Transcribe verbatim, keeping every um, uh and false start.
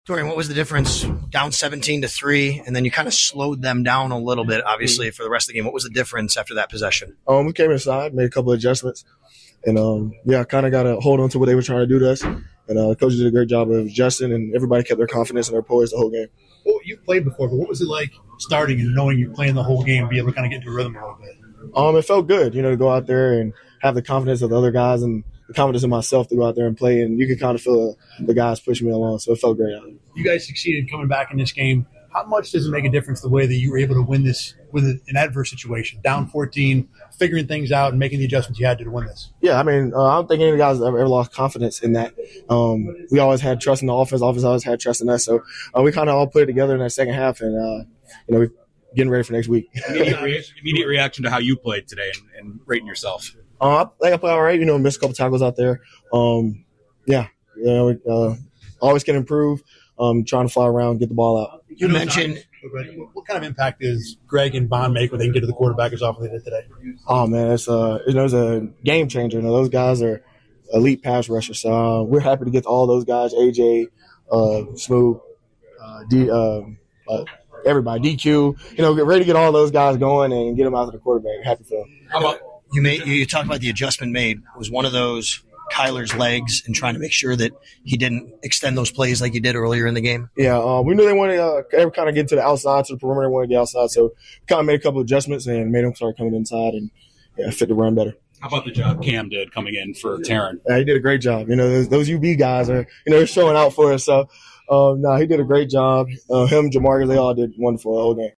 Dorian, what was the difference? Down seventeen to three, and then you kind of slowed them down a little bit, obviously, for the rest of the game. What was the difference after that possession? Um, we came inside, made a couple of adjustments, and um, yeah, kind of got to hold on to what they were trying to do to us. And uh, the coaches did a great job of adjusting, and everybody kept their confidence and their poise the whole game. Well, you've played before, but what was it like starting and knowing you're playing the whole game, be able to kind of get into rhythm a little bit? Um, it felt good, you know, to go out there and have the confidence of the other guys and the confidence in myself to go out there and play. And you could kind of feel the, the guys pushing me along, so it felt great out there. You guys succeeded coming back in this game. How much does it make a difference the way that you were able to win this with an adverse situation, down fourteen, figuring things out and making the adjustments you had to, to win this? Yeah, I mean, uh, I don't think any of the guys ever, ever lost confidence in that. Um, we always had trust in the offense. The offense always had trust in us. So uh, we kind of all put it together in that second half, and uh, you know, we're getting ready for next week. Immediate, re- immediate reaction to how you played today and, and rating yourself. Uh, I think I played all right. You know, missed a couple tackles out there. Um, yeah, you know, uh, always can improve. Um, trying to fly around, get the ball out. You mentioned what kind of impact does Greg and Bond make when they can get to the quarterback as often as they did today? Oh man, it's uh, you know, it's a game changer. You know, those guys are elite pass rushers. So uh, we're happy to get to all those guys. A J, uh, Smooth, uh, D, uh, uh, everybody, D Q. You know, get ready to get all those guys going and get them out to the quarterback. Happy for them. How about you? Made you talked about the adjustment made was one of those. Kyler's legs and trying to make sure that he didn't extend those plays like he did earlier in the game? Yeah, uh, we knew they wanted to uh, kind of get to the outside, to the perimeter, wanted to get outside. So kind of made a couple of adjustments and made them start coming inside and yeah, fit the run better. How about the job Cam did coming in for Taryn? Yeah, he did a great job. You know, those, those U B guys are, you know, they're showing out for us. So, um, no, he did a great job. Uh, him, Jamarcus, they all did wonderful the whole game.